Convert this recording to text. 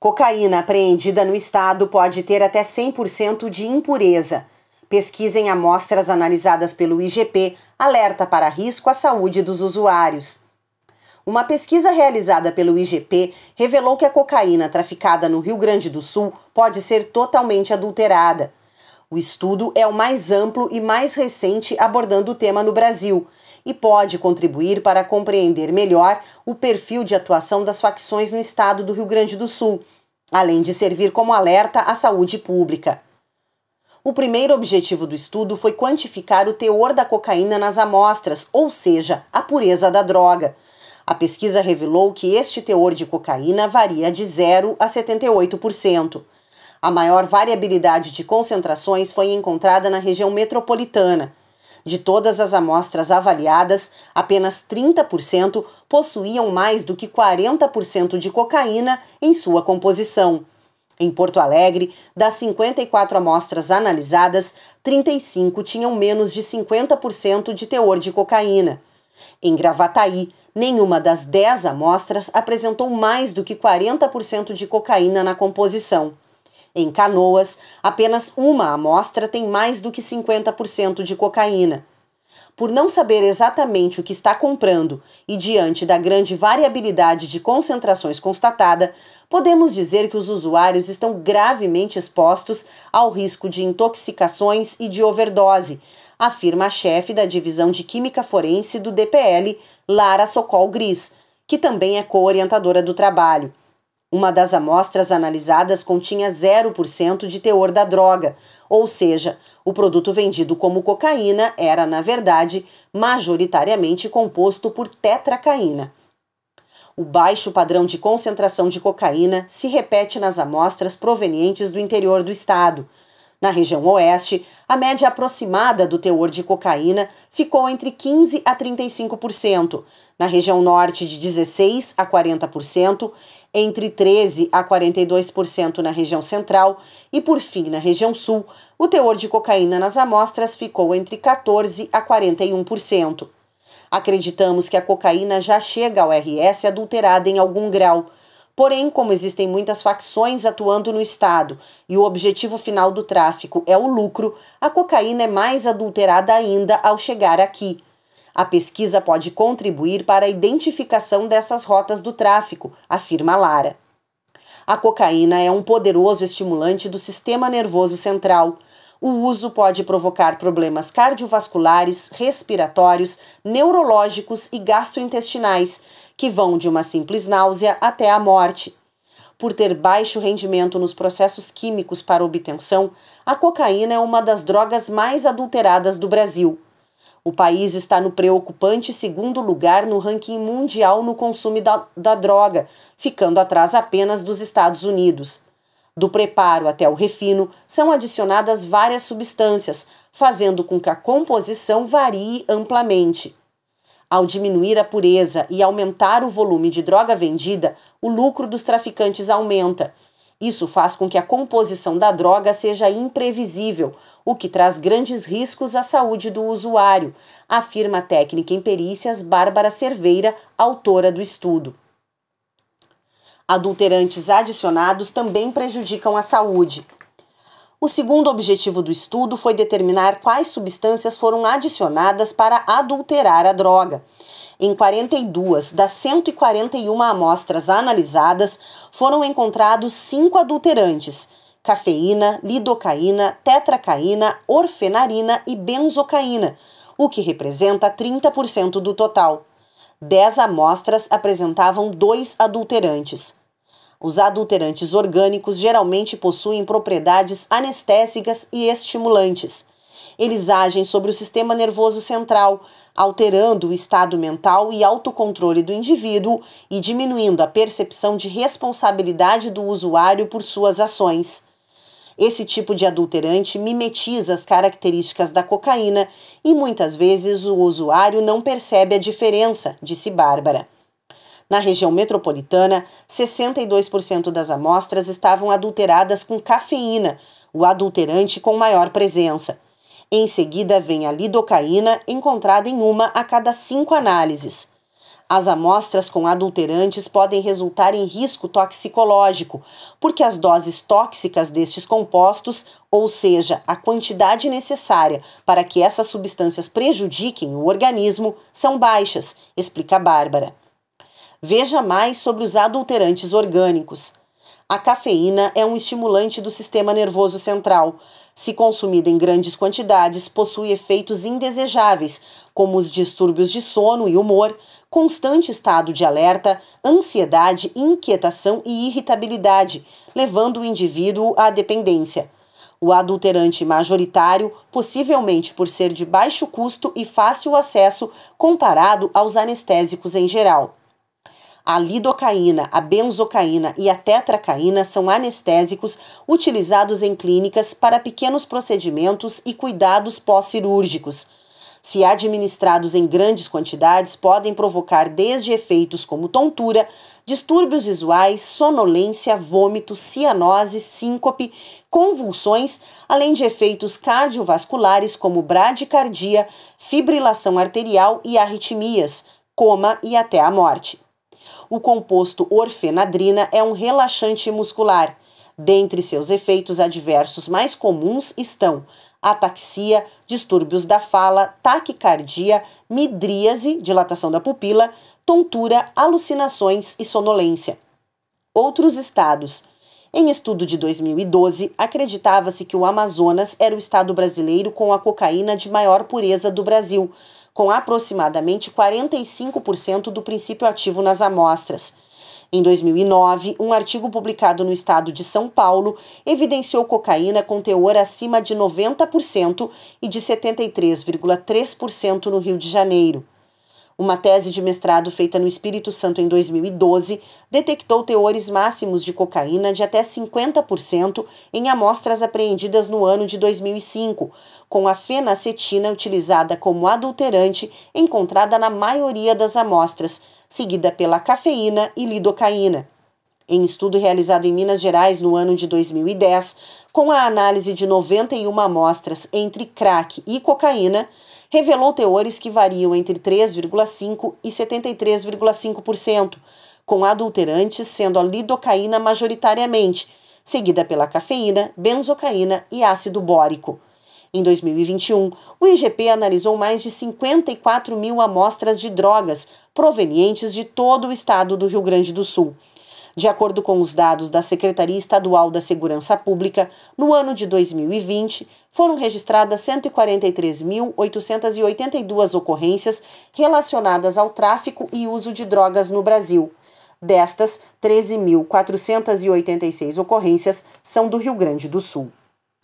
Cocaína apreendida no estado pode ter até 100% de impureza. Pesquisa em amostras analisadas pelo IGP alerta para risco à saúde dos usuários. Uma pesquisa realizada pelo IGP revelou que a cocaína traficada no Rio Grande do Sul pode ser totalmente adulterada. O estudo é o mais amplo e mais recente abordando o tema no Brasil e pode contribuir para compreender melhor o perfil de atuação das facções no estado do Rio Grande do Sul, além de servir como alerta à saúde pública. O primeiro objetivo do estudo foi quantificar o teor da cocaína nas amostras, ou seja, a pureza da droga. A pesquisa revelou que este teor de cocaína varia de 0 a 78%. A maior variabilidade de concentrações foi encontrada na região metropolitana. De todas as amostras avaliadas, apenas 30% possuíam mais do que 40% de cocaína em sua composição. Em Porto Alegre, das 54 amostras analisadas, 35 tinham menos de 50% de teor de cocaína. Em Gravataí, nenhuma das 10 amostras apresentou mais do que 40% de cocaína na composição. Em Canoas, apenas uma amostra tem mais do que 50% de cocaína. Por não saber exatamente o que está comprando e diante da grande variabilidade de concentrações constatada, podemos dizer que os usuários estão gravemente expostos ao risco de intoxicações e de overdose, afirma a chefe da Divisão de Química Forense do DPL, Lara Sokol Gris, que também é co-orientadora do trabalho. Uma das amostras analisadas continha 0% de teor da droga, ou seja, o produto vendido como cocaína era, na verdade, majoritariamente composto por tetracaína. O baixo padrão de concentração de cocaína se repete nas amostras provenientes do interior do estado. Na região oeste, a média aproximada do teor de cocaína ficou entre 15% a 35%, na região norte de 16% a 40%, entre 13% a 42% na região central e, por fim, na região sul, o teor de cocaína nas amostras ficou entre 14% a 41%. Acreditamos que a cocaína já chega ao RS adulterada em algum grau. Porém, como existem muitas facções atuando no estado e o objetivo final do tráfico é o lucro, a cocaína é mais adulterada ainda ao chegar aqui. A pesquisa pode contribuir para a identificação dessas rotas do tráfico, afirma Lara. A cocaína é um poderoso estimulante do sistema nervoso central. O uso pode provocar problemas cardiovasculares, respiratórios, neurológicos e gastrointestinais, que vão de uma simples náusea até a morte. Por ter baixo rendimento nos processos químicos para obtenção, a cocaína é uma das drogas mais adulteradas do Brasil. O país está no preocupante segundo lugar no ranking mundial no consumo da droga, ficando atrás apenas dos Estados Unidos. Do preparo até o refino, são adicionadas várias substâncias, fazendo com que a composição varie amplamente. Ao diminuir a pureza e aumentar o volume de droga vendida, o lucro dos traficantes aumenta. Isso faz com que a composição da droga seja imprevisível, o que traz grandes riscos à saúde do usuário, afirma a técnica em perícias Bárbara Cerveira, autora do estudo. Adulterantes adicionados também prejudicam a saúde. O segundo objetivo do estudo foi determinar quais substâncias foram adicionadas para adulterar a droga. Em 42 das 141 amostras analisadas, foram encontrados 5 adulterantes: cafeína, lidocaína, tetracaína, orfenarina e benzocaína, o que representa 30% do total. 10 amostras apresentavam 2 adulterantes. Os adulterantes orgânicos geralmente possuem propriedades anestésicas e estimulantes. Eles agem sobre o sistema nervoso central, alterando o estado mental e autocontrole do indivíduo e diminuindo a percepção de responsabilidade do usuário por suas ações. Esse tipo de adulterante mimetiza as características da cocaína e muitas vezes o usuário não percebe a diferença, disse Bárbara. Na região metropolitana, 62% das amostras estavam adulteradas com cafeína, o adulterante com maior presença. Em seguida vem a lidocaína, encontrada em 1 a cada 5 análises. As amostras com adulterantes podem resultar em risco toxicológico, porque as doses tóxicas destes compostos, ou seja, a quantidade necessária para que essas substâncias prejudiquem o organismo, são baixas, explica Bárbara. Veja mais sobre os adulterantes orgânicos. A cafeína é um estimulante do sistema nervoso central. Se consumida em grandes quantidades, possui efeitos indesejáveis, como os distúrbios de sono e humor, constante estado de alerta, ansiedade, inquietação e irritabilidade, levando o indivíduo à dependência. O adulterante majoritário, possivelmente por ser de baixo custo e fácil acesso comparado aos anestésicos em geral. A lidocaína, a benzocaína e a tetracaína são anestésicos utilizados em clínicas para pequenos procedimentos e cuidados pós-cirúrgicos. Se administrados em grandes quantidades, podem provocar desde efeitos como tontura, distúrbios visuais, sonolência, vômito, cianose, síncope, convulsões, além de efeitos cardiovasculares como bradicardia, fibrilação arterial e arritmias, coma e até a morte. O composto orfenadrina é um relaxante muscular. Dentre seus efeitos adversos mais comuns estão ataxia, distúrbios da fala, taquicardia, midríase, dilatação da pupila, tontura, alucinações e sonolência. Outros estados. Em estudo de 2012, acreditava-se que o Amazonas era o estado brasileiro com a cocaína de maior pureza do Brasil, com aproximadamente 45% do princípio ativo nas amostras. Em 2009, um artigo publicado no estado de São Paulo evidenciou cocaína com teor acima de 90% e de 73,3% no Rio de Janeiro. Uma tese de mestrado feita no Espírito Santo em 2012 detectou teores máximos de cocaína de até 50% em amostras apreendidas no ano de 2005, com a fenacetina utilizada como adulterante encontrada na maioria das amostras, seguida pela cafeína e lidocaína. Em estudo realizado em Minas Gerais no ano de 2010, com a análise de 91 amostras entre crack e cocaína, revelou teores que variam entre 3,5% e 73,5%, com adulterantes sendo a lidocaína majoritariamente, seguida pela cafeína, benzocaína e ácido bórico. Em 2021, o IGP analisou mais de 54 mil amostras de drogas provenientes de todo o estado do Rio Grande do Sul. De acordo com os dados da Secretaria Estadual da Segurança Pública, no ano de 2020, foram registradas 143.882 ocorrências relacionadas ao tráfico e uso de drogas no Brasil. Destas, 13.486 ocorrências são do Rio Grande do Sul.